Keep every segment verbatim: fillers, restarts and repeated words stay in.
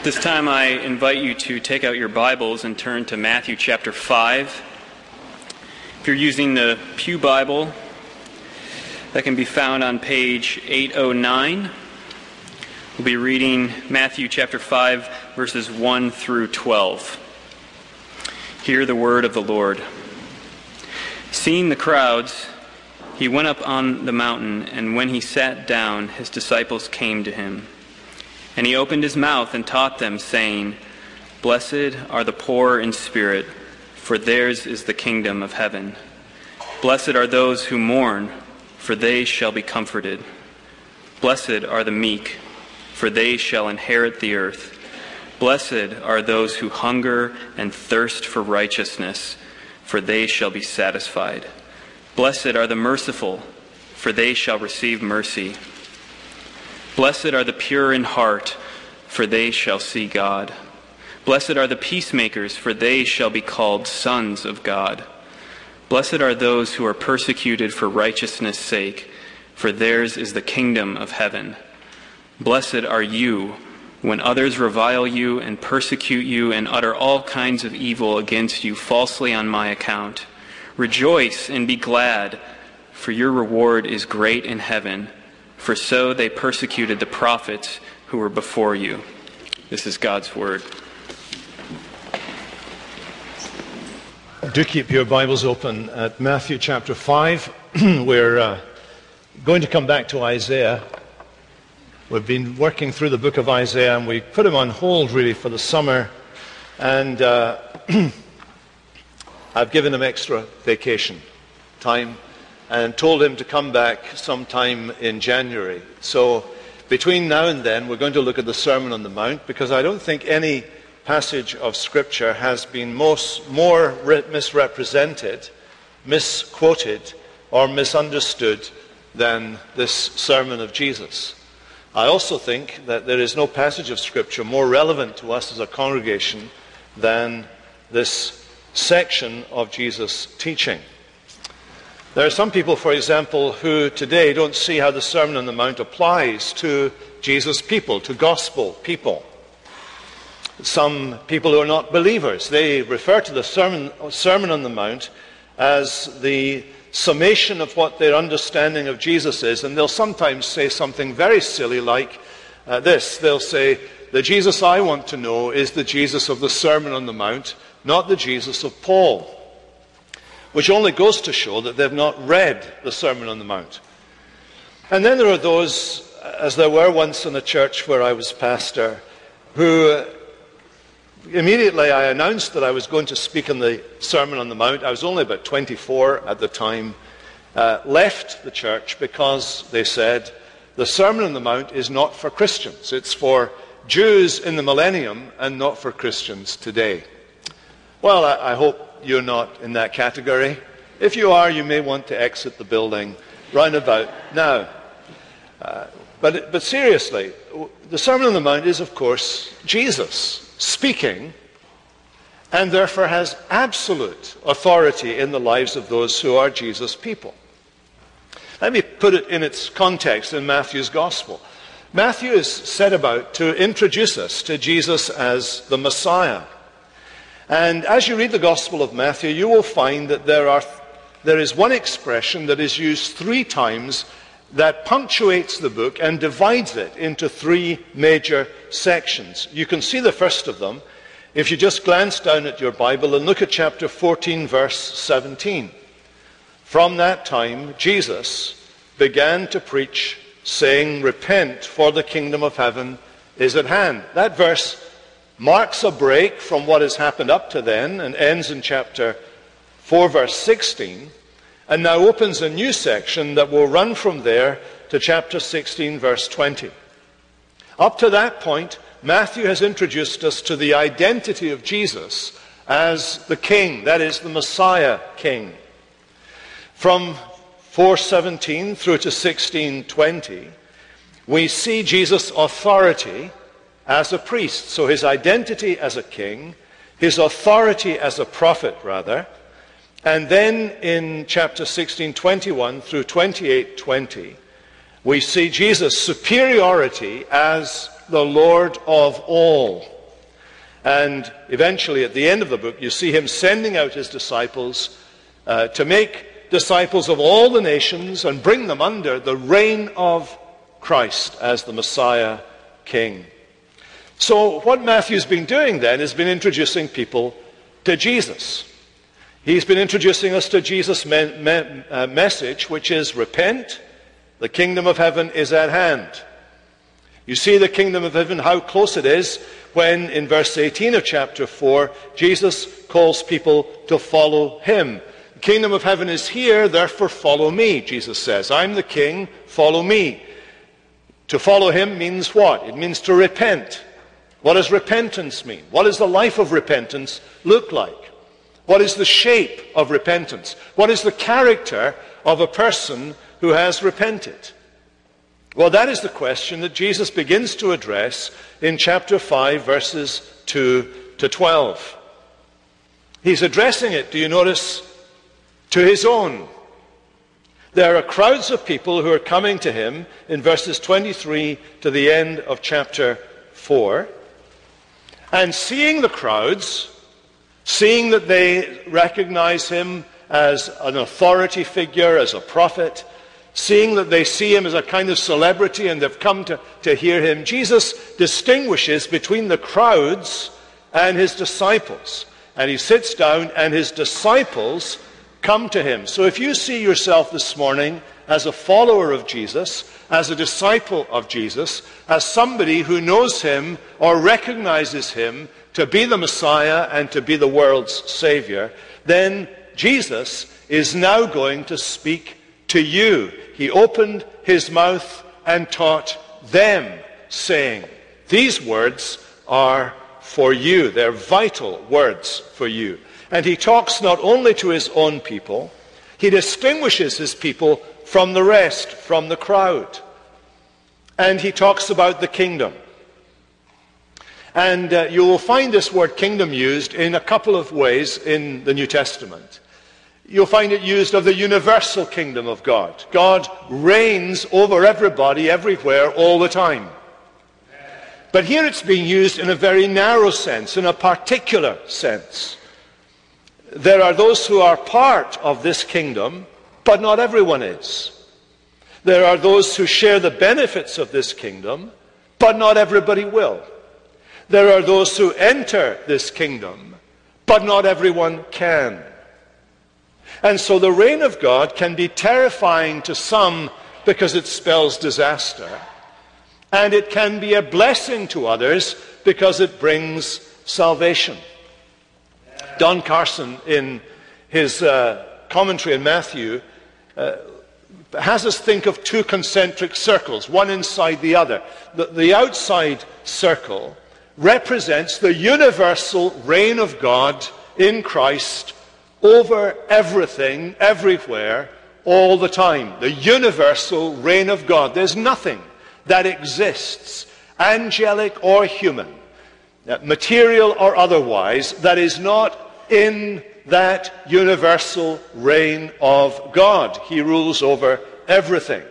This time I invite you to take out your Bibles and turn to Matthew chapter five. If you're using the Pew Bible, that can be found on page eight oh nine. We'll be reading Matthew chapter five, verses one through twelve. Hear the word of the Lord. Seeing the crowds, he went up on the mountain, and when he sat down, his disciples came to him. And he opened his mouth and taught them, saying, Blessed are the poor in spirit, for theirs is the kingdom of heaven. Blessed are those who mourn, for they shall be comforted. Blessed are the meek, for they shall inherit the earth. Blessed are those who hunger and thirst for righteousness, for they shall be satisfied. Blessed are the merciful, for they shall receive mercy. Blessed are the pure in heart, for they shall see God. Blessed are the peacemakers, for they shall be called sons of God. Blessed are those who are persecuted for righteousness' sake, for theirs is the kingdom of heaven. Blessed are you when others revile you and persecute you and utter all kinds of evil against you falsely on my account. Rejoice and be glad, for your reward is great in heaven. For so they persecuted the prophets who were before you. This is God's word. Do keep your Bibles open at Matthew chapter five. We're uh, going to come back to Isaiah. We've been working through the book of Isaiah, and we put him on hold really for the summer. And uh, I've given him extra vacation time and told him to come back sometime in January. So between now and then, we're going to look at the Sermon on the Mount, because I don't think any passage of Scripture has been most, more re- misrepresented, misquoted, or misunderstood than this sermon of Jesus. I also think that there is no passage of Scripture more relevant to us as a congregation than this section of Jesus' teaching. There are some people, for example, who today don't see how the Sermon on the Mount applies to Jesus' people, to gospel people. Some people who are not believers, they refer to the Sermon, Sermon on the Mount as the summation of what their understanding of Jesus is, and they'll sometimes say something very silly like uh, this. They'll say, the Jesus I want to know is the Jesus of the Sermon on the Mount, not the Jesus of Paul. Which only goes to show that they've not read the Sermon on the Mount. And then there are those, as there were once in a church where I was pastor, who immediately I announced that I was going to speak on the Sermon on the Mount. I was only about twenty-four at the time, uh, left the church because they said, the Sermon on the Mount is not for Christians. It's for Jews in the millennium and not for Christians today. Well, I, I hope you're not in that category. If you are, you may want to exit the building round about now. Uh, but, but seriously, the Sermon on the Mount is, of course, Jesus speaking, and therefore has absolute authority in the lives of those who are Jesus' people. Let me put it in its context in Matthew's Gospel. Matthew is set about to introduce us to Jesus as the Messiah. And as you read the Gospel of Matthew, you will find that there are there is one expression that is used three times that punctuates the book and divides it into three major sections. You can see the first of them if you just glance down at your Bible and look at chapter fourteen, verse seventeen. From that time, Jesus began to preach, saying, Repent, for the kingdom of heaven is at hand. That verse marks a break from what has happened up to then and ends in chapter four, verse sixteen, and now opens a new section that will run from there to chapter sixteen, verse twenty. Up to that point, Matthew has introduced us to the identity of Jesus as the King, that is, the Messiah King. From four seventeen through to sixteen twenty, we see Jesus' authority as a priest. So his identity as a king, his authority as a prophet, rather. And then in chapter sixteen twenty-one through twenty-eight twenty, we see Jesus' superiority as the Lord of all. And eventually, at the end of the book, you see him sending out his disciples uh, to make disciples of all the nations and bring them under the reign of Christ as the Messiah King. So what Matthew's been doing then is been introducing people to Jesus. He's been introducing us to Jesus' me- me- uh, message, which is repent, the kingdom of heaven is at hand. You see the kingdom of heaven, how close it is, when in verse eighteen of chapter four, Jesus calls people to follow him. The kingdom of heaven is here, therefore follow me, Jesus says. I'm the king, follow me. To follow him means what? It means to repent. What does repentance mean? What does the life of repentance look like? What is the shape of repentance? What is the character of a person who has repented? Well, that is the question that Jesus begins to address in chapter five, verses two to twelve. He's addressing it, do you notice, to his own. There are crowds of people who are coming to him in verses twenty-three to the end of chapter four. And seeing the crowds, seeing that they recognize him as an authority figure, as a prophet, seeing that they see him as a kind of celebrity and they've come to, to hear him, Jesus distinguishes between the crowds and his disciples. And he sits down and his disciples come to him. So if you see yourself this morning as a follower of Jesus, as a disciple of Jesus, as somebody who knows him or recognizes him to be the Messiah and to be the world's Savior, then Jesus is now going to speak to you. He opened his mouth and taught them, saying, these words are for you. They're vital words for you. And he talks not only to his own people, he distinguishes his people from the rest, from the crowd. And he talks about the kingdom. And uh, you will find this word kingdom used in a couple of ways in the New Testament. You'll find it used of the universal kingdom of God. God reigns over everybody, everywhere, all the time. But here it's being used in a very narrow sense, in a particular sense. There are those who are part of this kingdom, but not everyone is. There are those who share the benefits of this kingdom, but not everybody will. There are those who enter this kingdom, but not everyone can. And so the reign of God can be terrifying to some because it spells disaster, and it can be a blessing to others because it brings salvation. Don Carson, in his uh, commentary on Matthew, uh, has us think of two concentric circles, one inside the other. The, the outside circle represents the universal reign of God in Christ over everything, everywhere, all the time. The universal reign of God. There's nothing that exists, angelic or human, material or otherwise, that is not in that universal reign of God. He rules over everything.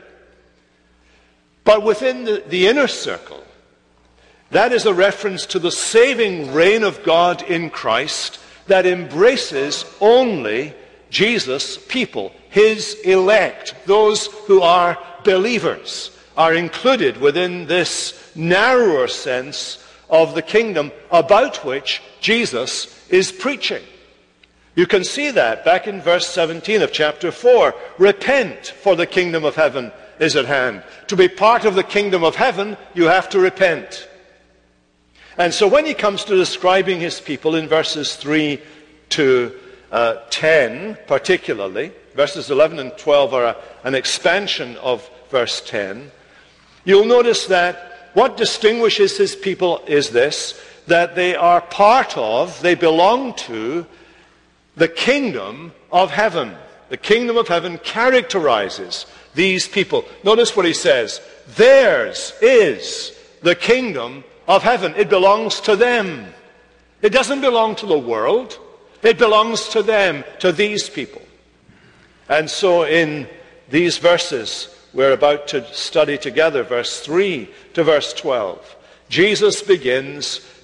But within the, the inner circle, that is a reference to the saving reign of God in Christ that embraces only Jesus' people, his elect. Those who are believers are included within this narrower sense of the kingdom about which Jesus is preaching. You can see that back in verse seventeen of chapter four. Repent, for the kingdom of heaven is at hand. To be part of the kingdom of heaven, you have to repent. And so when he comes to describing his people in verses three to uh, ten, particularly, verses eleven and twelve are a, an expansion of verse ten, you'll notice that what distinguishes his people is this, that they are part of, they belong to, the kingdom of heaven. The kingdom of heaven characterizes these people. Notice what he says. Theirs is the kingdom of heaven. It belongs to them. It doesn't belong to the world. It belongs to them, to these people. And so in these verses we're about to study together, verse three to verse twelve, Jesus begins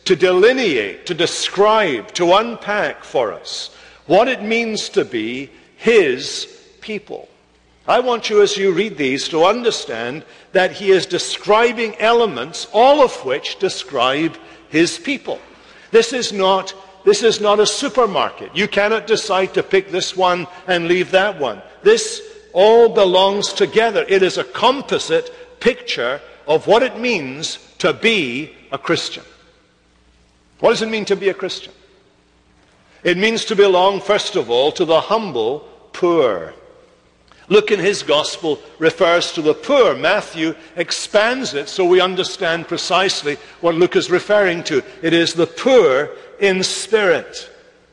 to delineate, to describe, to unpack for us what it means to be his people. I want you, as you read these, to understand that he is describing elements, all of which describe his people. This is not, this is not a supermarket. You cannot decide to pick this one and leave that one. This all belongs together. It is a composite picture of what it means to be a Christian. What does it mean to be a Christian? It means to belong, first of all, to the humble poor. Luke in his gospel refers to the poor. Matthew expands it so we understand precisely what Luke is referring to. It is the poor in spirit.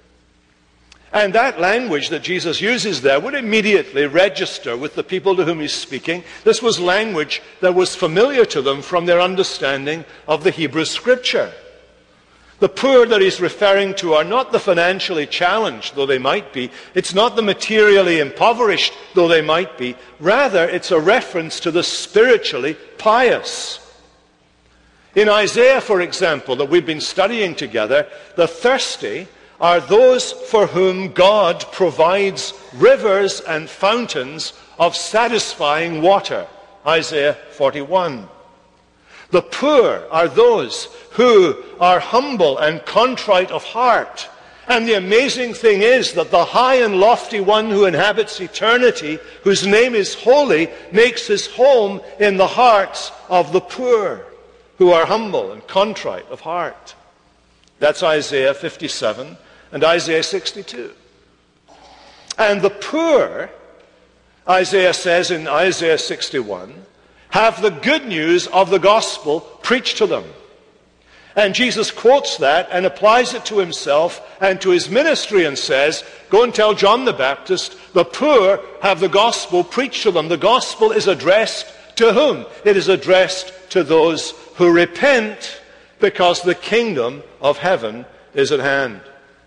And that language that Jesus uses there would immediately register with the people to whom he's speaking. This was language that was familiar to them from their understanding of the Hebrew Scripture. The poor that he's referring to are not the financially challenged, though they might be. It's not the materially impoverished, though they might be. Rather, it's a reference to the spiritually pious. In Isaiah, for example, that we've been studying together, the thirsty are those for whom God provides rivers and fountains of satisfying water. Isaiah forty-one. The poor are those who are humble and contrite of heart. And the amazing thing is that the high and lofty one who inhabits eternity, whose name is holy, makes his home in the hearts of the poor, who are humble and contrite of heart. That's Isaiah fifty-seven and Isaiah sixty-two. And the poor, Isaiah says in Isaiah sixty-one, have the good news of the gospel preached to them. And Jesus quotes that and applies it to himself and to his ministry and says, go and tell John the Baptist, the poor have the gospel preached to them. The gospel is addressed to whom? It is addressed to those who repent, because the kingdom of heaven is at hand.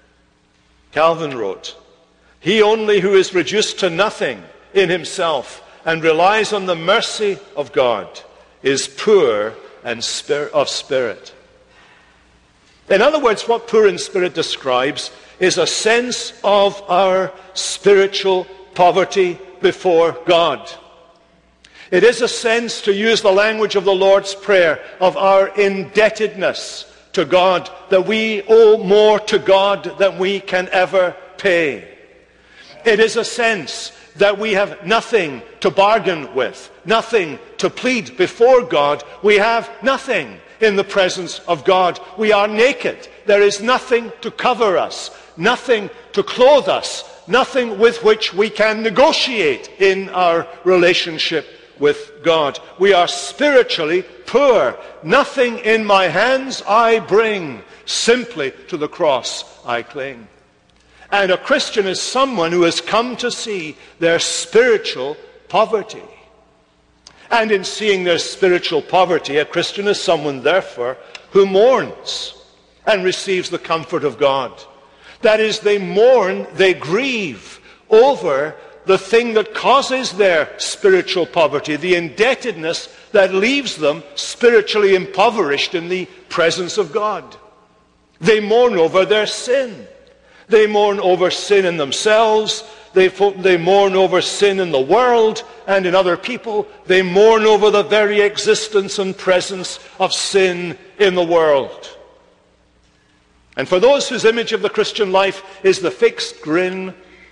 Calvin wrote, he only who is reduced to nothing in himself and relies on the mercy of God is poor and spir- of spirit. In other words, what poor in spirit describes is a sense of our spiritual poverty before God. It is a sense, to use the language of the Lord's Prayer, of our indebtedness to God, that we owe more to God than we can ever pay. It is a sense that we have nothing to bargain with, nothing to plead before God. We have nothing in the presence of God. We are naked. There is nothing to cover us, nothing to clothe us, nothing with which we can negotiate in our relationship with God. We are spiritually poor. Nothing in my hands I bring, simply to the cross I cling. And a Christian is someone who has come to see their spiritual poverty. And in seeing their spiritual poverty, a Christian is someone, therefore, who mourns and receives the comfort of God. That is, they mourn, they grieve over the thing that causes their spiritual poverty, the indebtedness that leaves them spiritually impoverished in the presence of God. They mourn over their sin. They mourn over sin in themselves. They, they mourn over sin in the world and in other people. They mourn over the very existence and presence of sin in the world. And for those whose image of the Christian life is the fixed grin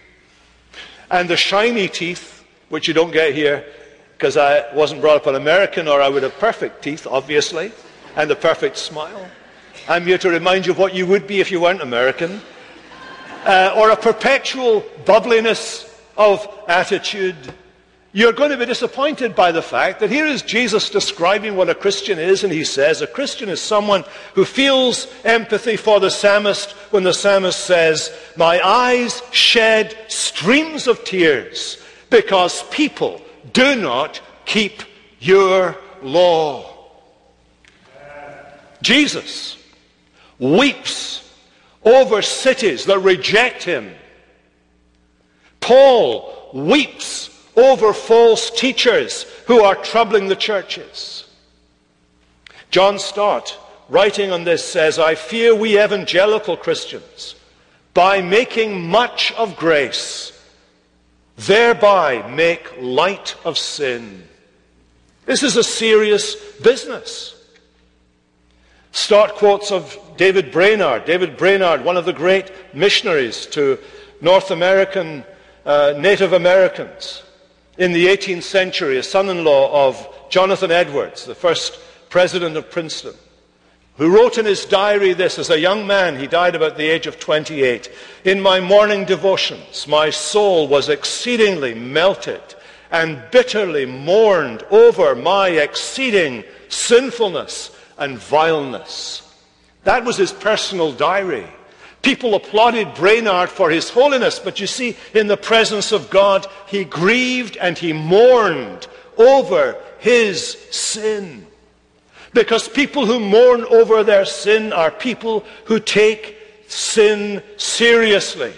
and the shiny teeth, which you don't get here because I wasn't brought up an American, or I would have perfect teeth, obviously, and the perfect smile. I'm here to remind you of what you would be if you weren't American. Uh, or a perpetual bubbliness of attitude. You're going to be disappointed by the fact that here is Jesus describing what a Christian is, and he says a Christian is someone who feels empathy for the psalmist when the psalmist says, my eyes shed streams of tears because people do not keep your law. Jesus weeps over cities that reject him. Paul weeps over false teachers who are troubling the churches. John Stott writing on this, says, "I fear we evangelical Christians, by making much of grace, thereby make light of sin." This is a serious business. Start quotes of David Brainerd. David Brainerd, one of the great missionaries to North American uh, Native Americans in the eighteenth century, a son-in-law of Jonathan Edwards, the first president of Princeton, who wrote in his diary this: as a young man, he died about the age of twenty-eight, "In my morning devotions, my soul was exceedingly melted and bitterly mourned over my exceeding sinfulness and vileness." That was his personal diary. People applauded Brainerd for his holiness, but you see, in the presence of God, he grieved and he mourned over his sin. Because people who mourn over their sin are people who take sin seriously.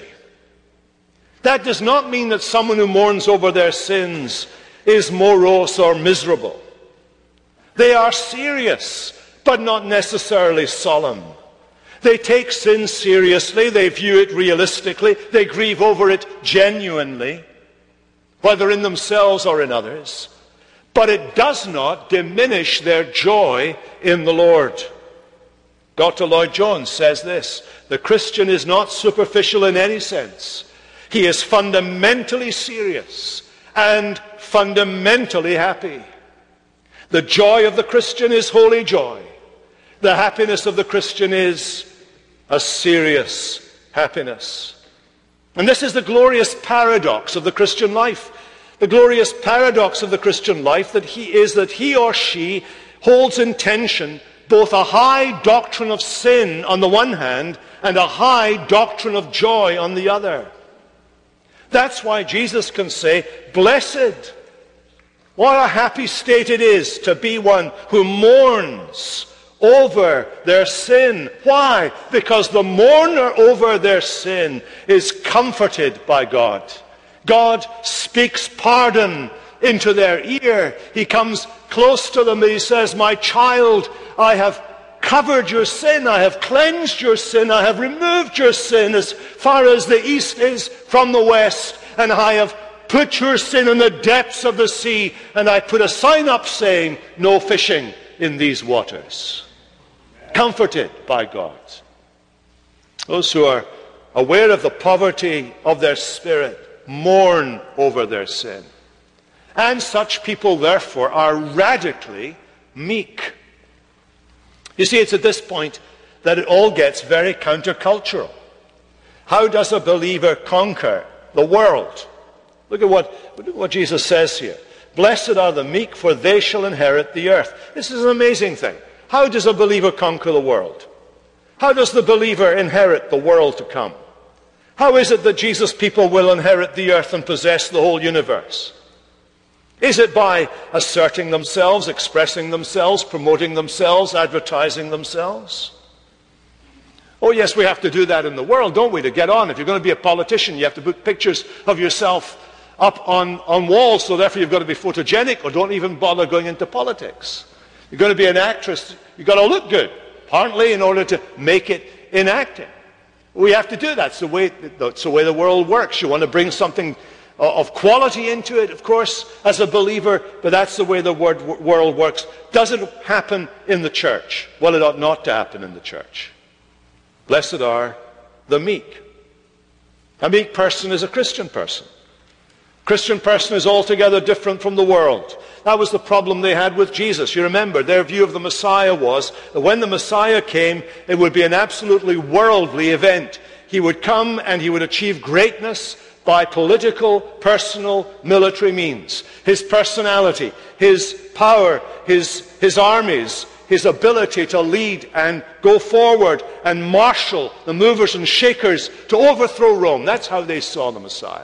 That does not mean that someone who mourns over their sins is morose or miserable. They are serious, but not necessarily solemn. They take sin seriously, they view it realistically, they grieve over it genuinely, whether in themselves or in others. But it does not diminish their joy in the Lord. Doctor Lloyd Jones says this: the Christian is not superficial in any sense. He is fundamentally serious and fundamentally happy. The joy of the Christian is holy joy. The happiness of the Christian is a serious happiness. And this is the glorious paradox of the Christian life. The glorious paradox of the Christian life that he is that he or she holds in tension both a high doctrine of sin on the one hand and a high doctrine of joy on the other. That's why Jesus can say, "Blessed, what a happy state it is to be one who mourns over their sin." Why? Because the mourner over their sin is comforted by God. God speaks pardon into their ear. He comes close to them and he says, "My child, I have covered your sin, I have cleansed your sin, I have removed your sin as far as the east is from the west, and I have put your sin in the depths of the sea, and I put a sign up saying, no fishing in these waters." Comforted by God. Those who are aware of the poverty of their spirit mourn over their sin. And such people, therefore, are radically meek. You see, it's at this point that it all gets very countercultural. How does a believer conquer the world? Look at what, look at what Jesus says here. "Blessed are the meek, for they shall inherit the earth." This is an amazing thing. How does a believer conquer the world? How does the believer inherit the world to come? How is it that Jesus' people will inherit the earth and possess the whole universe? Is it by asserting themselves, expressing themselves, promoting themselves, advertising themselves? Oh yes, we have to do that in the world, don't we, to get on. If you're going to be a politician, you have to put pictures of yourself up on, on walls, so therefore you've got to be photogenic, or don't even bother going into politics. You're going to be an actress, you've got to look good, partly in order to make it in acting. We have to do that. It's the way, it's the way the world works. You want to bring something of quality into it, of course, as a believer, but that's the way the world works. Does it happen in the church? Well, it ought not to happen in the church. Blessed are the meek. A meek person is a Christian person. Christian person is altogether different from the world. That was the problem they had with Jesus. You remember, their view of the Messiah was that when the Messiah came, it would be an absolutely worldly event. He would come and he would achieve greatness by political, personal, military means. His personality, his power, his, his armies, his ability to lead and go forward and marshal the movers and shakers to overthrow Rome. That's how they saw the Messiah.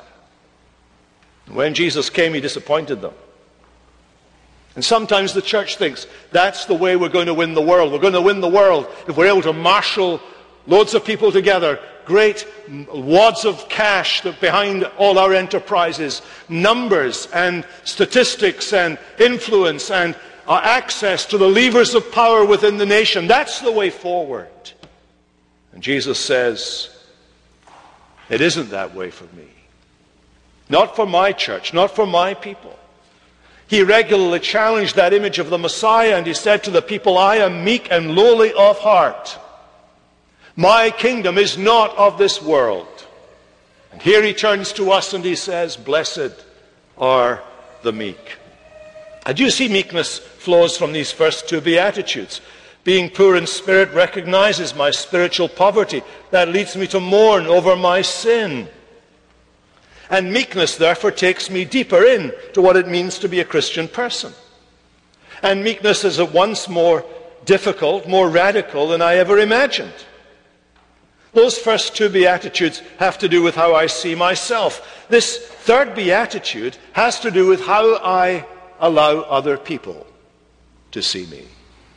When Jesus came, he disappointed them. And sometimes the church thinks that's the way we're going to win the world. We're going to win the world if we're able to marshal loads of people together, great wads of cash that behind all our enterprises, numbers and statistics and influence and uh, access to the levers of power within the nation. That's the way forward. And Jesus says, it isn't that way for me. Not for my church, not for my people. He regularly challenged that image of the Messiah, and he said to the people, I am meek and lowly of heart. My kingdom is not of this world. And here he turns to us and he says, blessed are the meek. And you see meekness flows from these first two Beatitudes. Being poor in spirit recognizes my spiritual poverty. That leads me to mourn over my sin. And meekness, therefore, takes me deeper in to what it means to be a Christian person. And meekness is at once more difficult, more radical than I ever imagined. Those first two Beatitudes have to do with how I see myself. This third Beatitude has to do with how I allow other people to see me.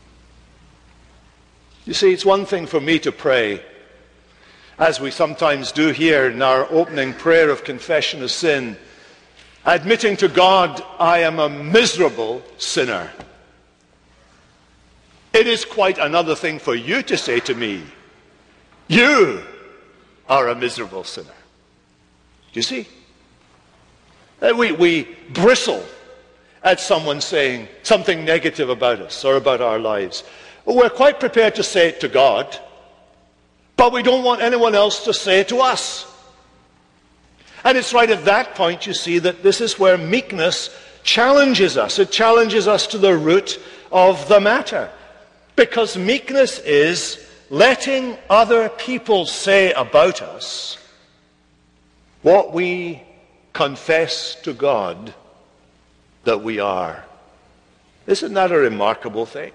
You see, it's one thing for me to pray, as we sometimes do here in our opening prayer of confession of sin, admitting to God, I am a miserable sinner. It is quite another thing for you to say to me, you are a miserable sinner. Do you see? We, we bristle at someone saying something negative about us or about our lives. We're quite prepared to say it to God, but we don't want anyone else to say it to us. And it's right at that point, you see, that this is where meekness challenges us. It challenges us to the root of the matter. Because meekness is letting other people say about us what we confess to God that we are. Isn't that a remarkable thing?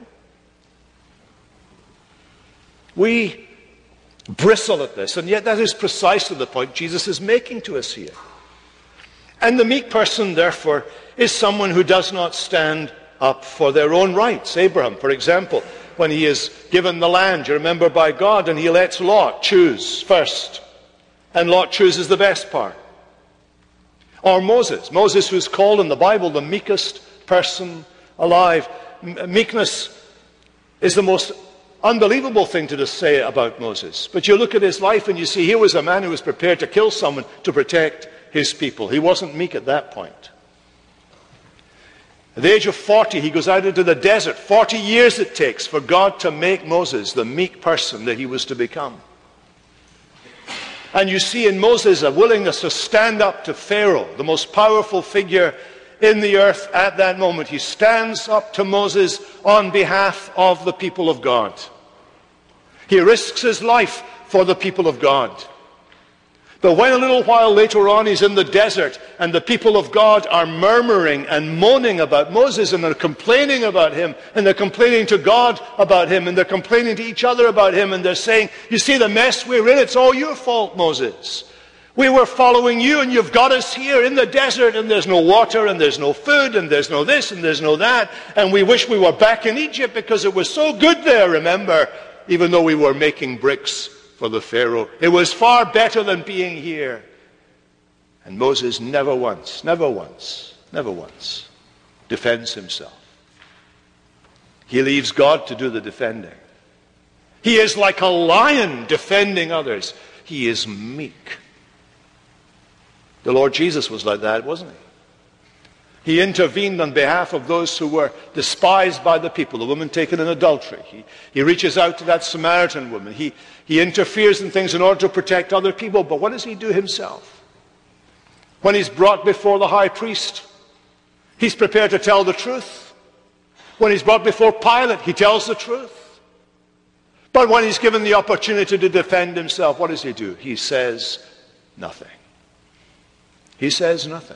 We bristle at this, and yet that is precisely the point Jesus is making to us here. And the meek person, therefore, is someone who does not stand up for their own rights. Abraham, for example, when he is given the land, you remember, by God, and he lets Lot choose first. And Lot chooses the best part. Or Moses. Moses, who's called in the Bible the meekest person alive. Meekness is the most unbelievable thing to just say about Moses. But you look at his life and you see here was a man who was prepared to kill someone to protect his people. He wasn't meek at that point. At the age of forty, he goes out into the desert. Forty years it takes for God to make Moses the meek person that he was to become. And you see in Moses a willingness to stand up to Pharaoh, the most powerful figure in the earth at that moment. He stands up to Moses on behalf of the people of God. He risks his life for the people of God. But when a little while later on he's in the desert and the people of God are murmuring and moaning about Moses, and they're complaining about him, and they're complaining to God about him, and they're complaining to each other about him, and they're saying, you see the mess we're in, it's all your fault, Moses. We were following you and you've got us here in the desert, and there's no water and there's no food and there's no this and there's no that, and we wish we were back in Egypt because it was so good there, remember, even though we were making bricks for the Pharaoh. It was far better than being here. And Moses never once, never once, never once defends himself. He leaves God to do the defending. He is like a lion defending others. He is meek. The Lord Jesus was like that, wasn't he? He intervened on behalf of those who were despised by the people, the woman taken in adultery. He, he reaches out to that Samaritan woman. He, he interferes in things in order to protect other people. But what does he do himself? When he's brought before the high priest, he's prepared to tell the truth. When he's brought before Pilate, he tells the truth. But when he's given the opportunity to defend himself, what does he do? He says nothing. He says nothing.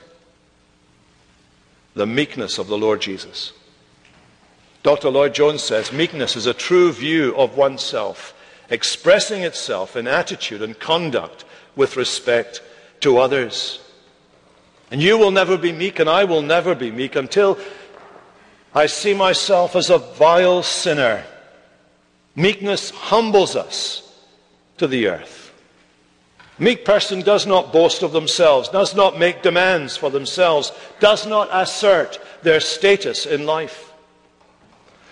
The meekness of the Lord Jesus. Doctor Lloyd Jones says, meekness is a true view of oneself, expressing itself in attitude and conduct with respect to others. And you will never be meek, and I will never be meek until I see myself as a vile sinner. Meekness humbles us to the earth. Meek person does not boast of themselves, does not make demands for themselves, does not assert their status in life.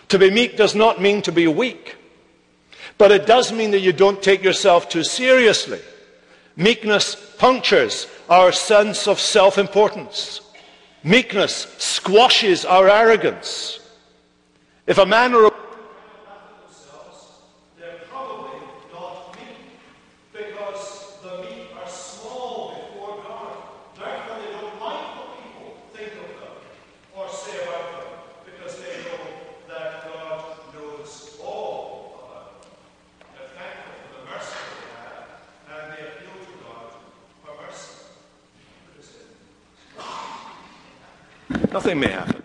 To be meek does not mean to be weak, but it does mean that you don't take yourself too seriously. Meekness punctures our sense of self-importance. Meekness squashes our arrogance. If a man or a they're probably not meek, because the meek are small before God. Therefore, they don't mind what people think of them or say about them, because they know that God knows all about them. They're thankful for the mercy they have, and they appeal to God for mercy. Nothing may happen.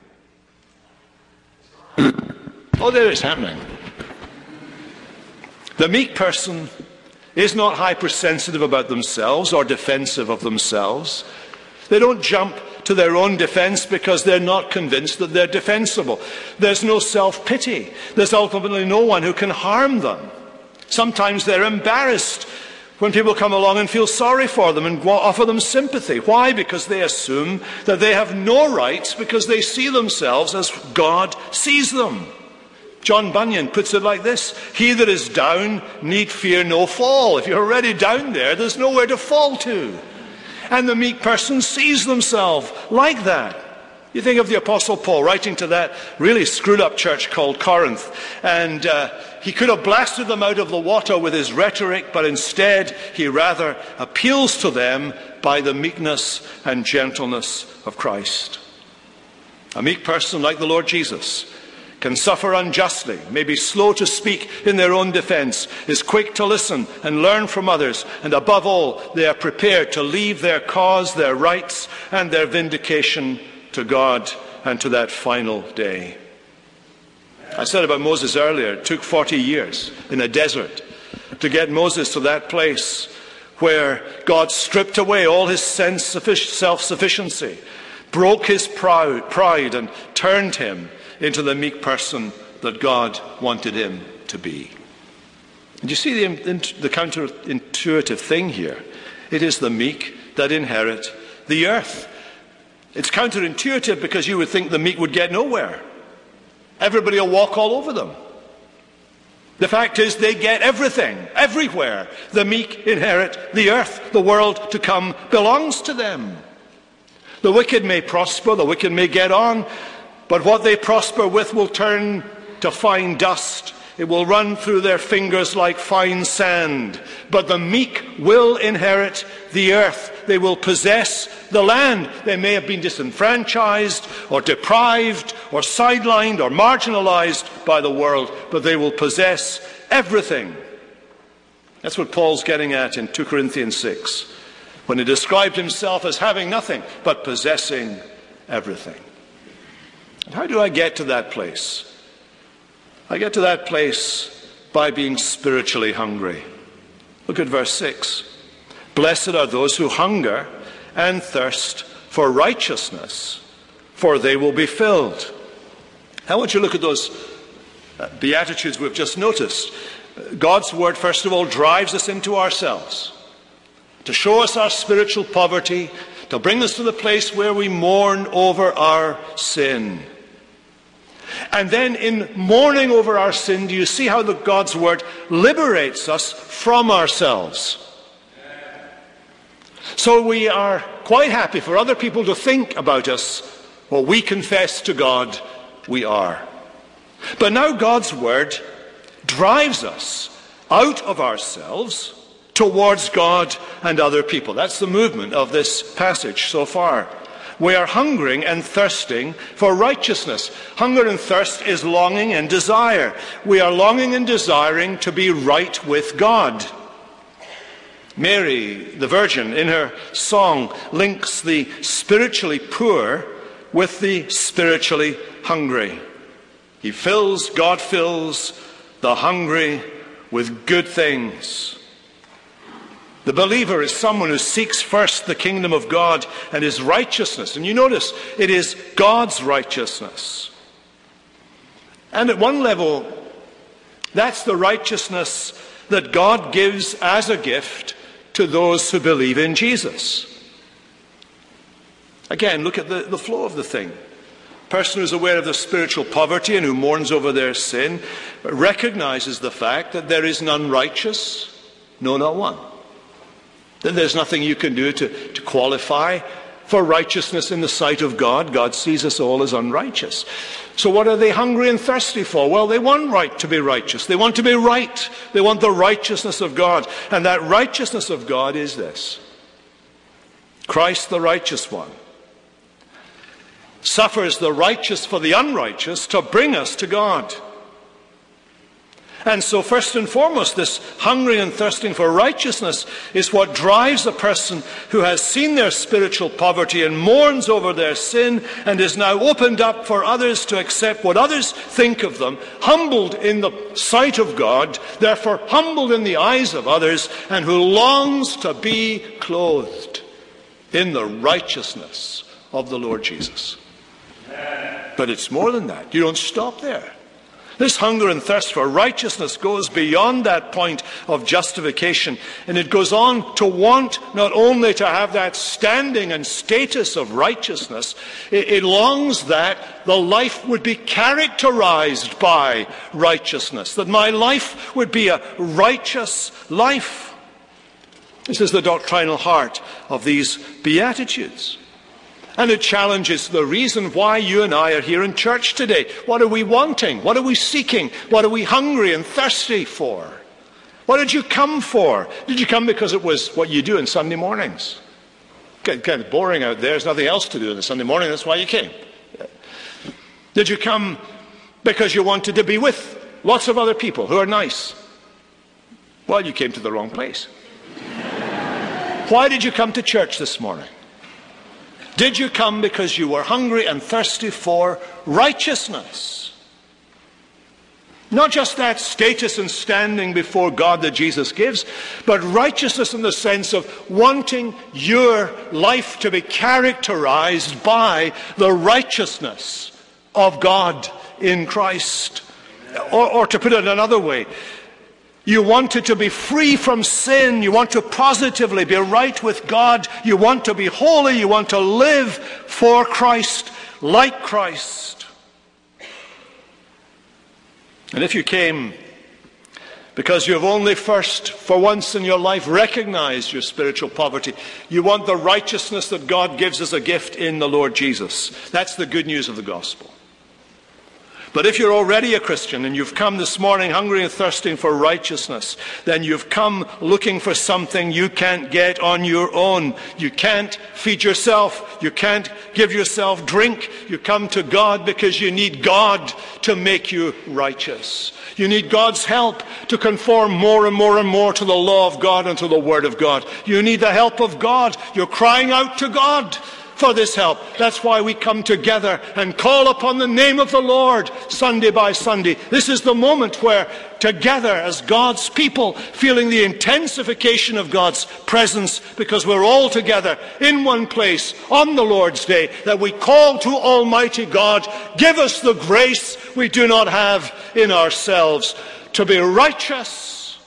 Oh, there is happening. The meek person is not hypersensitive about themselves or defensive of themselves. They don't jump to their own defense because they're not convinced that they're defensible. There's no self-pity. There's ultimately no one who can harm them. Sometimes they're embarrassed when people come along and feel sorry for them and offer them sympathy. Why? Because they assume that they have no rights because they see themselves as God sees them. John Bunyan puts it like this: he that is down need fear no fall. If you're already down there, there's nowhere to fall to. And the meek person sees themselves like that. You think of the Apostle Paul writing to that really screwed up church called Corinth, and uh, he could have blasted them out of the water with his rhetoric, but instead he rather appeals to them by the meekness and gentleness of Christ. A meek person, like the Lord Jesus, can suffer unjustly, may be slow to speak in their own defense, is quick to listen and learn from others, and above all, they are prepared to leave their cause, their rights, and their vindication to God and to that final day. I said about Moses earlier, it took forty years in a desert to get Moses to that place where God stripped away all his self-sufficiency, broke his pride, and turned him into the meek person that God wanted him to be. And you see the, the counterintuitive thing here. It is the meek that inherit the earth. It's counterintuitive because you would think the meek would get nowhere. Everybody will walk all over them. The fact is they get everything, everywhere. The meek inherit the earth. The world to come belongs to them. The wicked may prosper, the wicked may get on, but what they prosper with will turn to fine dust. It will run through their fingers like fine sand. But the meek will inherit the earth. They will possess the land. They may have been disenfranchised or deprived or sidelined or marginalized by the world, but they will possess everything. That's what Paul's getting at in two Corinthians six, when he described himself as having nothing but possessing everything. And how do I get to that place? I get to that place by being spiritually hungry. Look at verse six. Blessed are those who hunger and thirst for righteousness, for they will be filled. I want you to look at those beatitudes we've just noticed. God's word, first of all, drives us into ourselves, to show us our spiritual poverty, to bring us to the place where we mourn over our sin. And then in mourning over our sin, do you see how the God's word liberates us from ourselves? So we are quite happy for other people to think about us what we confess to God we are. But now God's word drives us out of ourselves towards God and other people. That's the movement of this passage so far. We are hungering and thirsting for righteousness. Hunger and thirst is longing and desire. We are longing and desiring to be right with God. Mary, the Virgin, in her song, links the spiritually poor with the spiritually hungry. He fills, God fills the hungry with good things. The believer is someone who seeks first the kingdom of God and his righteousness. And you notice, it is God's righteousness. And at one level, that's the righteousness that God gives as a gift to those who believe in Jesus. Again, look at the, the flow of the thing. A person who's aware of their spiritual poverty and who mourns over their sin recognizes the fact that there is none righteous, no, not one. That there's nothing you can do to, to qualify for righteousness in the sight of God. God sees us all as unrighteous. So what are they hungry and thirsty for? Well, they want right to be righteous. They want to be right. They want the righteousness of God. And that righteousness of God is this: Christ, the righteous one, suffers the righteous for the unrighteous to bring us to God. And so first and foremost, this hungering and thirsting for righteousness is what drives a person who has seen their spiritual poverty and mourns over their sin and is now opened up for others to accept what others think of them, humbled in the sight of God, therefore humbled in the eyes of others, and who longs to be clothed in the righteousness of the Lord Jesus. But it's more than that. You don't stop there. This hunger and thirst for righteousness goes beyond that point of justification, and it goes on to want not only to have that standing and status of righteousness, it, it longs that the life would be characterized by righteousness, that my life would be a righteous life. This is the doctrinal heart of these Beatitudes. And it challenges the reason why you and I are here in church today. What are we wanting? What are we seeking? What are we hungry and thirsty for? What did you come for? Did you come because it was what you do on Sunday mornings? It's kind of boring out there. There's nothing else to do on a Sunday morning. That's why you came. Did you come because you wanted to be with lots of other people who are nice? Well, you came to the wrong place. Why did you come to church this morning? Did you come because you were hungry and thirsty for righteousness? Not just that status and standing before God that Jesus gives, but righteousness in the sense of wanting your life to be characterized by the righteousness of God in Christ. Or, or to put it another way, you wanted to be free from sin. You want to positively be right with God. You want to be holy. You want to live for Christ, like Christ. And if you came because you have only first, for once in your life, recognized your spiritual poverty, you want the righteousness that God gives as a gift in the Lord Jesus. That's the good news of the gospel. But if you're already a Christian and you've come this morning hungry and thirsting for righteousness, then you've come looking for something you can't get on your own. You can't feed yourself. You can't give yourself drink. You come to God because you need God to make you righteous. You need God's help to conform more and more and more to the law of God and to the Word of God. You need the help of God. You're crying out to God for this help. That's why we come together and call upon the name of the Lord Sunday by Sunday. This is the moment where together as God's people, feeling the intensification of God's presence, because we're all together in one place on the Lord's Day, that we call to Almighty God, give us the grace we do not have in ourselves to be righteous.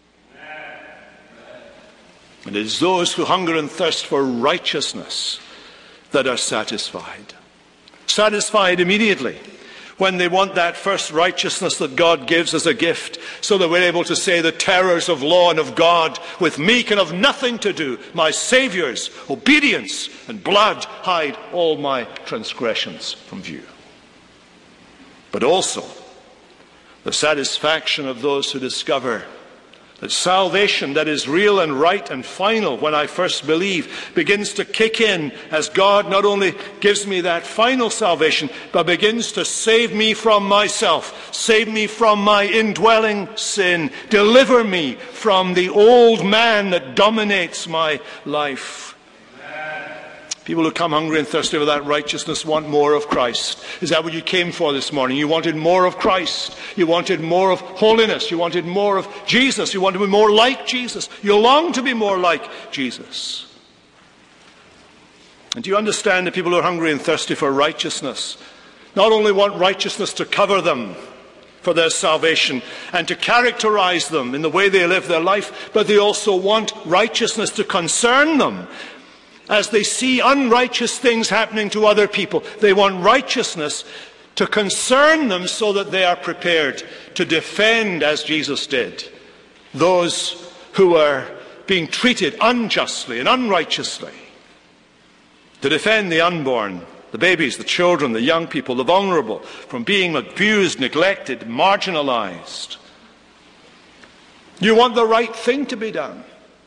And it is those who hunger and thirst for righteousness that are satisfied. Satisfied immediately when they want that first righteousness that God gives as a gift, so that we're able to say the terrors of law and of God with me can have nothing to do. My Saviour's obedience and blood hide all my transgressions from view. But also the satisfaction of those who discover that salvation that is real and right and final when I first believe begins to kick in as God not only gives me that final salvation, but begins to save me from myself, save me from my indwelling sin, deliver me from the old man that dominates my life. People who come hungry and thirsty for that righteousness want more of Christ. Is that what you came for this morning? You wanted more of Christ. You wanted more of holiness. You wanted more of Jesus. You wanted to be more like Jesus. You long to be more like Jesus. And do you understand that people who are hungry and thirsty for righteousness not only want righteousness to cover them for their salvation and to characterize them in the way they live their life, but they also want righteousness to concern them. as they see unrighteous things happening to other people. They want righteousness to concern them so that they are prepared to defend, as Jesus did, those who are being treated unjustly and unrighteously, to defend the unborn, the babies, the children, the young people, the vulnerable, from being abused, neglected, marginalized. You want the right thing to be done.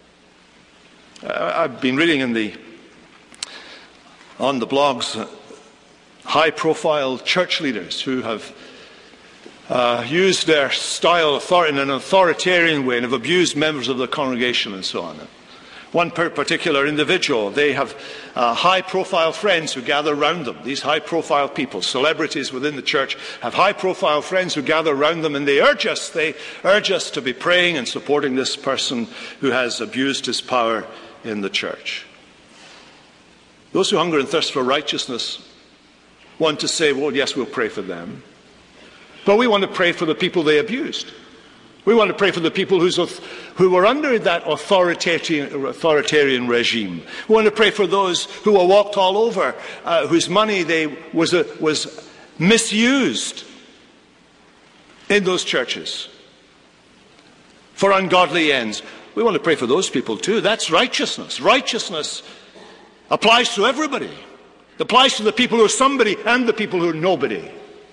I've been reading in the on the blogs uh, high-profile church leaders who have uh, used their style in an authoritarian way and have abused members of the congregation and so on. One particular individual, they have uh, high-profile friends who gather around them. These high-profile people, celebrities within the church, have high-profile friends who gather around them, and they urge us, they urge us to be praying and supporting this person who has abused his power in the church. Those who hunger and thirst for righteousness want to say, well, yes, we'll pray for them. But we want to pray for the people they abused. We want to pray for the people who's, who were under that authoritarian, authoritarian regime. We want to pray for those who were walked all over, uh, whose money they was, uh, was misused in those churches for ungodly ends. We want to pray for those people too. That's righteousness. Righteousness applies to everybody. It applies to the people who are somebody and the people who are nobody.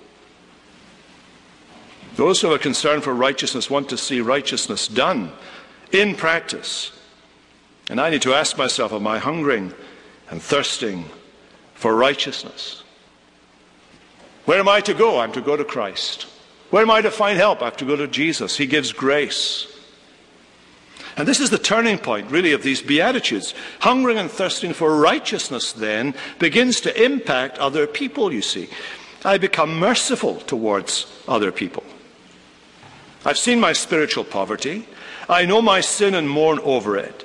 Those who are concerned for righteousness want to see righteousness done in practice. And I need to ask myself, am I hungering and thirsting for righteousness? Where am I to go? I'm to go to Christ. Where am I to find help? I have to go to Jesus. He gives grace. And this is the turning point, really, of these Beatitudes. Hungering and thirsting for righteousness, then, begins to impact other people, you see. I become merciful towards other people. I've seen my spiritual poverty. I know my sin and mourn over it.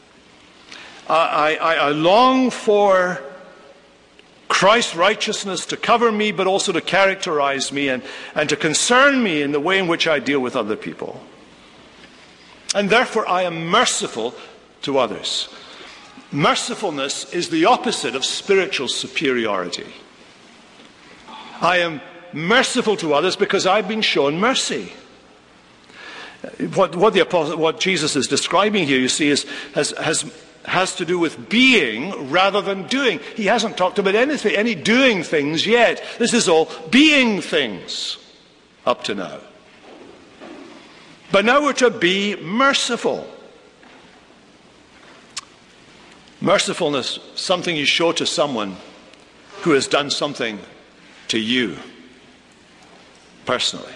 I, I, I long for Christ's righteousness to cover me, but also to characterize me and, and to concern me in the way in which I deal with other people. And therefore I am merciful to others. Mercifulness is the opposite of spiritual superiority. I am merciful to others because I've been shown mercy. What, what, the apostle, what Jesus is describing here, you see, is, has, has, has to do with being rather than doing. He hasn't talked about anything, any doing things yet. This is all being things up to now. But now we're to be merciful. Mercifulness, something you show to someone who has done something to you personally.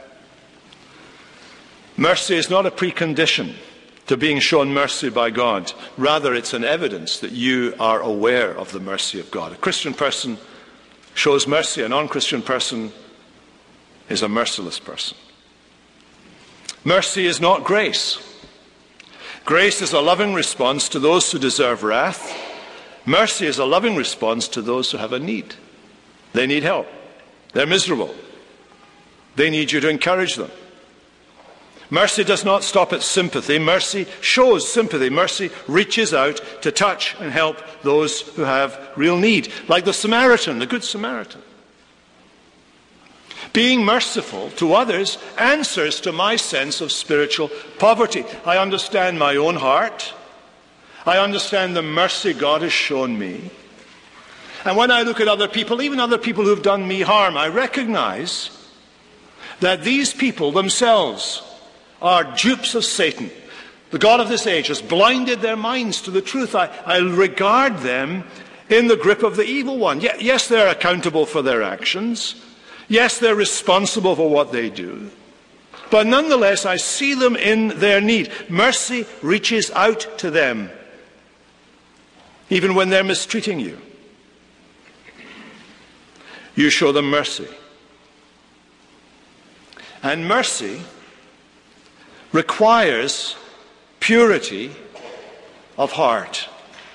Mercy is not a precondition to being shown mercy by God. Rather, it's an evidence that you are aware of the mercy of God. A Christian person shows mercy. A non-Christian person is a merciless person. Mercy is not grace. Grace is a loving response to those who deserve wrath. Mercy is a loving response to those who have a need. They need help. They're miserable. They need you to encourage them. Mercy does not stop at sympathy. Mercy shows sympathy. Mercy reaches out to touch and help those who have real need, like the Samaritan, the Good Samaritan. Being merciful to others answers to my sense of spiritual poverty. I understand my own heart. I understand the mercy God has shown me. And when I look at other people, even other people who've done me harm, I recognize that these people themselves are dupes of Satan. The God of this age has blinded their minds to the truth. I, I regard them in the grip of the evil one. Yes, they're accountable for their actions. Yes, they're responsible for what they do. But nonetheless, I see them in their need. Mercy reaches out to them, even when they're mistreating you. You show them mercy. And mercy requires purity of heart.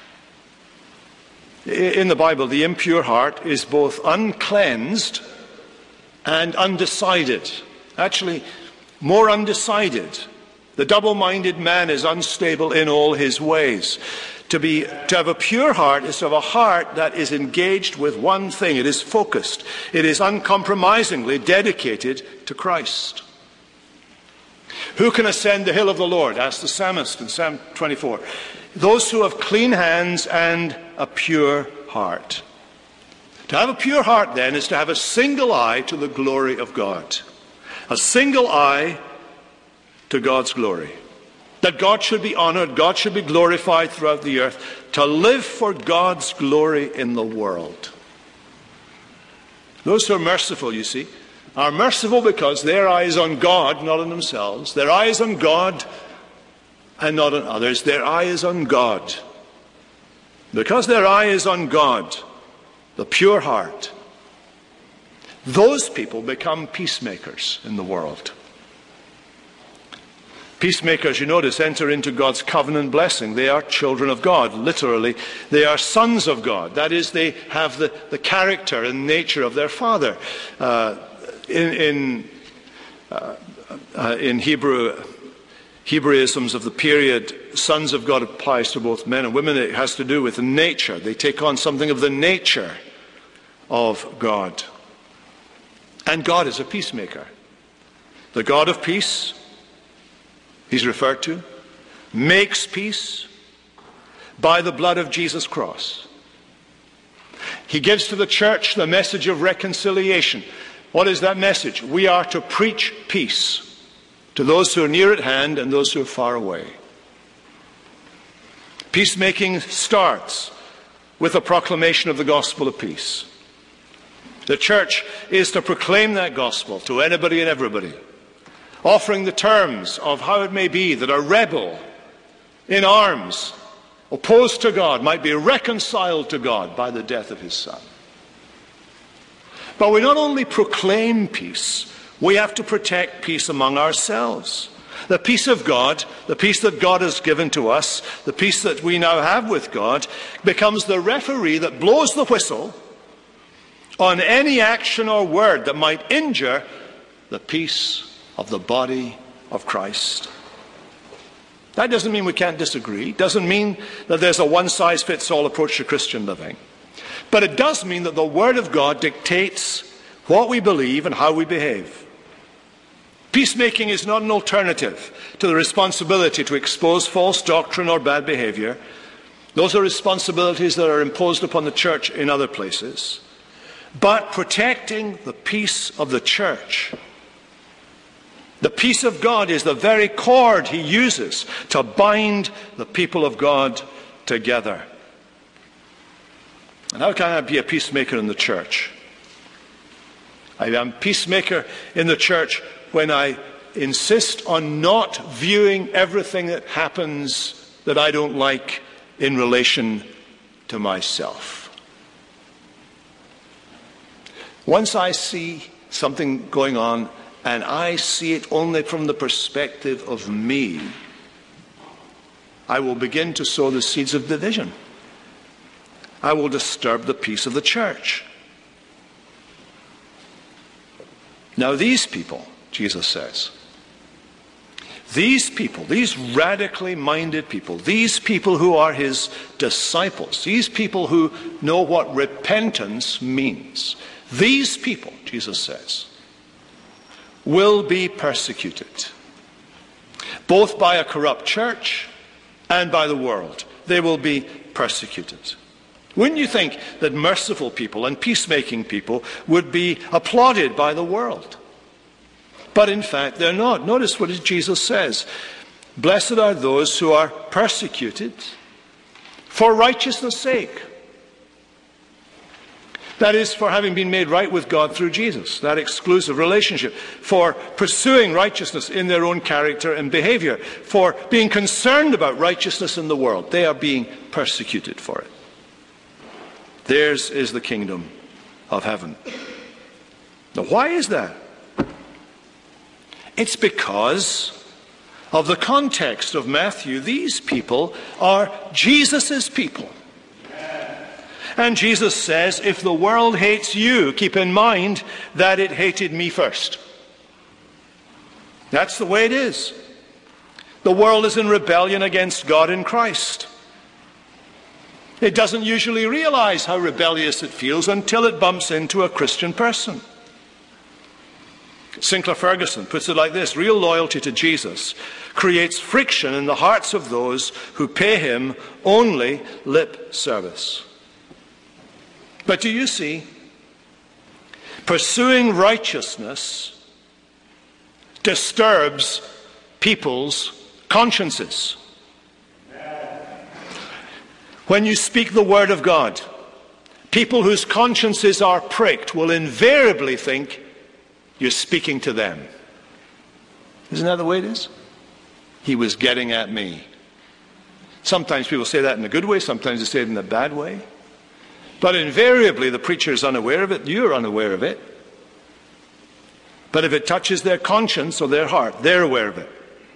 In the Bible, the impure heart is both uncleansed and undecided. Actually, more undecided The double-minded man is unstable in all his ways. To be, to have a pure heart is to have a heart that is engaged with one thing. It is focused. It is uncompromisingly dedicated to Christ. Who can ascend the hill of the Lord? Asked the psalmist in Psalm twenty-four. Those who have clean hands and a pure heart. To have a pure heart, then, is to have a single eye to the glory of God. A single eye to God's glory. That God should be honored, God should be glorified throughout the earth. To live for God's glory in the world. Those who are merciful, you see, are merciful because their eye is on God, not on themselves. Their eye is on God and not on others. Their eye is on God. Because their eye is on God, the pure heart, those people become peacemakers in the world. Peacemakers, you notice, enter into God's covenant blessing. They are children of God. Literally, they are sons of God. That is, they have the, the character and nature of their father. Uh, in in, uh, uh, in Hebrew, Hebraisms of the period, sons of God applies to both men and women. It has to do with nature. They take on something of the nature of God. And God is a peacemaker. The God of peace, he's referred to, makes peace by the blood of Jesus' cross. He gives to the church the message of reconciliation. What is that message? We are to preach peace to those who are near at hand and those who are far away. Peacemaking starts with a proclamation of the gospel of peace. The church is to proclaim that gospel to anybody and everybody, offering the terms of how it may be that a rebel in arms, opposed to God, might be reconciled to God by the death of his Son. But we not only proclaim peace, we have to protect peace among ourselves. The peace of God, the peace that God has given to us, the peace that we now have with God, becomes the referee that blows the whistle on any action or word that might injure the peace of the body of Christ. That doesn't mean we can't disagree. It doesn't mean that there's a one-size-fits-all approach to Christian living. But it does mean that the Word of God dictates what we believe and how we behave. Peacemaking is not an alternative to the responsibility to expose false doctrine or bad behavior. Those are responsibilities that are imposed upon the church in other places. But protecting the peace of the church, the peace of God, is the very cord he uses to bind the people of God together. And how can I be a peacemaker in the church? I am a peacemaker in the church when I insist on not viewing everything that happens that I don't like in relation to myself. Once I see something going on and I see it only from the perspective of me, I will begin to sow the seeds of division. I will disturb the peace of the church. Now these people, Jesus says, these people, these radically minded people, these people who are his disciples, these people who know what repentance means, these people, Jesus says, will be persecuted, both by a corrupt church and by the world. They will be persecuted. Wouldn't you think that merciful people and peacemaking people would be applauded by the world? But in fact, they're not. Notice what Jesus says. Blessed are those who are persecuted for righteousness' sake. That is, for having been made right with God through Jesus, that exclusive relationship, for pursuing righteousness in their own character and behavior, for being concerned about righteousness in the world. They are being persecuted for it. Theirs is the kingdom of heaven. Now, why is that? It's because of the context of Matthew. These people are Jesus' people. And Jesus says, if the world hates you, keep in mind that it hated me first. That's the way it is. The world is in rebellion against God in Christ. It doesn't usually realize how rebellious it feels until it bumps into a Christian person. Sinclair Ferguson puts it like this: real loyalty to Jesus creates friction in the hearts of those who pay him only lip service. But do you see, pursuing righteousness disturbs people's consciences. When you speak the word of God, people whose consciences are pricked will invariably think you're speaking to them. Isn't that the way it is? He was getting at me. Sometimes people say that in a good way, sometimes they say it in a bad way. But invariably the preacher is unaware of it, you're unaware of it. But if it touches their conscience or their heart, they're aware of it.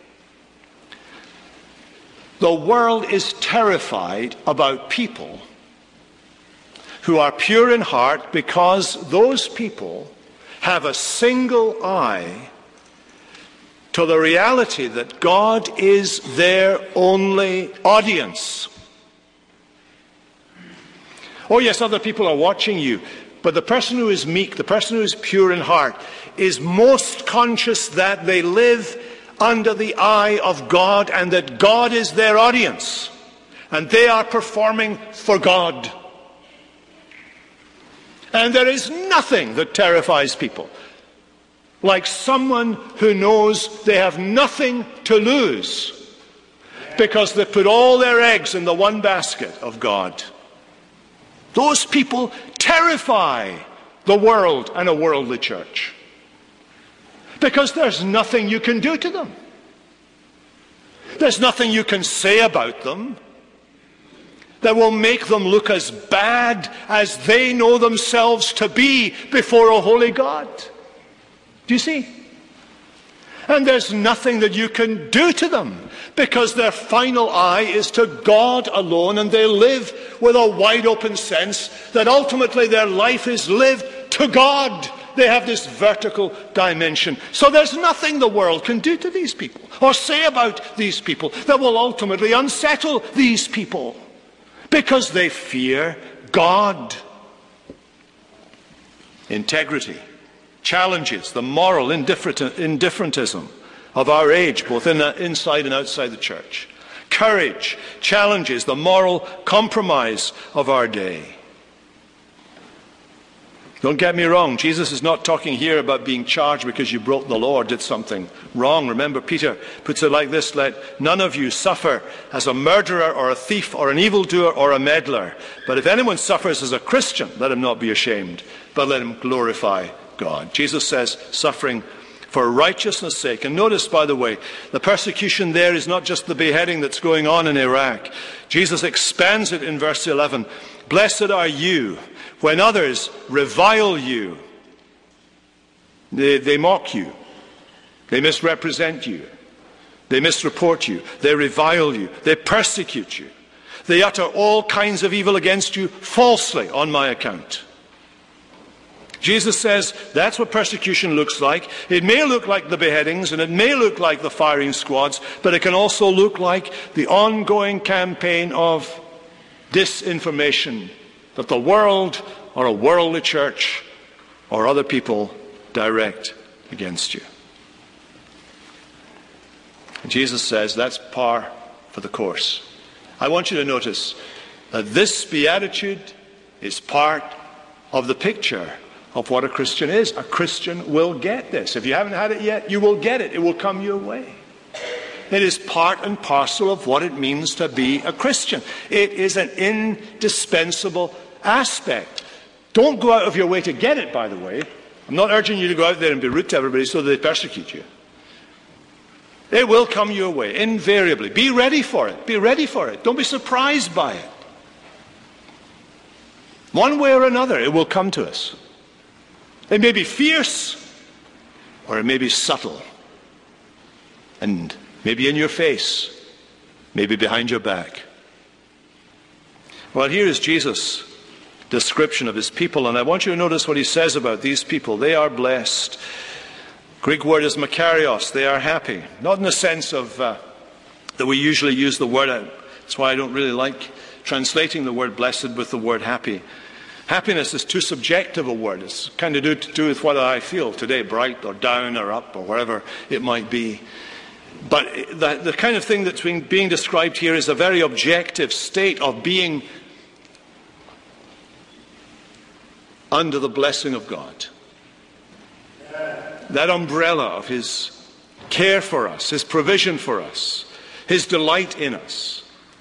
The world is terrified about people who are pure in heart, because those people have a single eye to the reality that God is their only audience. Oh yes, other people are watching you, but the person who is meek, the person who is pure in heart, is most conscious that they live under the eye of God and that God is their audience and they are performing for God. And there is nothing that terrifies people like someone who knows they have nothing to lose because they put all their eggs in the one basket of God. Those people terrify the world and a worldly church because there's nothing you can do to them. There's nothing you can say about them that will make them look as bad as they know themselves to be before a holy God. Do you see? And there's nothing that you can do to them because their final eye is to God alone, and they live with a wide open sense that ultimately their life is lived to God. They have this vertical dimension. So there's nothing the world can do to these people or say about these people that will ultimately unsettle these people, because they fear God. Integrity challenges the moral indifferentism of our age, both in, uh, inside and outside the church. Courage challenges the moral compromise of our day. Don't get me wrong, Jesus is not talking here about being charged because you broke the law or did something wrong. Remember, Peter puts it like this: let none of you suffer as a murderer or a thief or an evildoer or a meddler. But if anyone suffers as a Christian, let him not be ashamed, but let him glorify God. Jesus says suffering for righteousness' sake. And notice, by the way, the persecution there is not just the beheading that's going on in Iraq. Jesus expands it in verse eleven. Blessed are you when others revile you, they, they mock you, they misrepresent you, they misreport you, they revile you, they persecute you, they utter all kinds of evil against you falsely on my account. Jesus says that's what persecution looks like. It may look like the beheadings and it may look like the firing squads, but it can also look like the ongoing campaign of disinformation that the world or a worldly church or other people direct against you. And Jesus says that's par for the course. I want you to notice that this beatitude is part of the picture of what a Christian is. A Christian will get this. If you haven't had it yet, you will get it. It will come your way. It is part and parcel of what it means to be a Christian. It is an indispensable aspect. Don't go out of your way to get it, by the way. I'm not urging you to go out there and be rude to everybody so they persecute you. It will come your way, invariably. Be ready for it. Be ready for it. Don't be surprised by it. One way or another, it will come to us. It may be fierce, or it may be subtle, and maybe in your face, maybe behind your back. Well, here is Jesus' description of his people, and I want you to notice what he says about these people. They are blessed. Greek word is makarios. They are happy. Not in the sense of uh, that we usually use the word. That's why I don't really like translating the word blessed with the word happy. Happiness is too subjective a word. It's kind of to do with what I feel today, bright or down or up or wherever it might be. But the, the kind of thing that's being, being described here is a very objective state of being under the blessing of God. That umbrella of His care for us, His provision for us, His delight in us.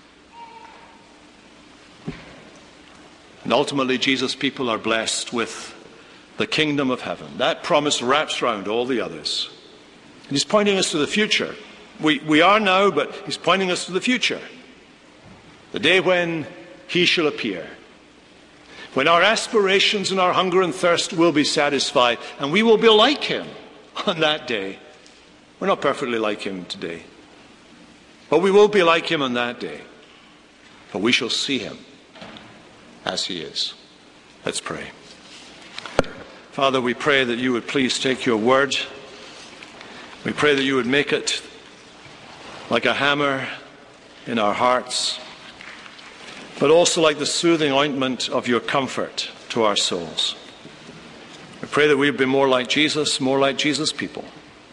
And ultimately, Jesus' people are blessed with the kingdom of heaven. That promise wraps around all the others. And He's pointing us to the future. We, we are now, but He's pointing us to the future. The day when He shall appear. When our aspirations and our hunger and thirst will be satisfied, and we will be like Him on that day. We're not perfectly like Him today, but we will be like Him on that day. For we shall see Him as He is. Let's pray. Father, we pray that you would please take your word. We pray that you would make it like a hammer in our hearts, but also like the soothing ointment of your comfort to our souls. We pray that we'd be more like Jesus, more like Jesus' people.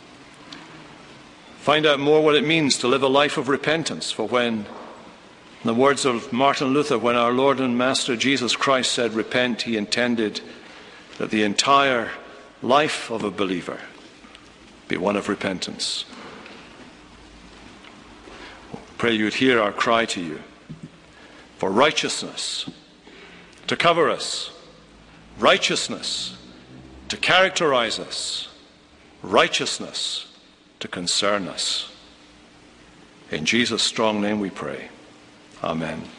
Find out more what it means to live a life of repentance, for when, in the words of Martin Luther, when our Lord and Master Jesus Christ said, repent, He intended that the entire life of a believer be one of repentance. Pray you would hear our cry to you for righteousness to cover us, righteousness to characterize us, righteousness to concern us. In Jesus' strong name we pray. Amen.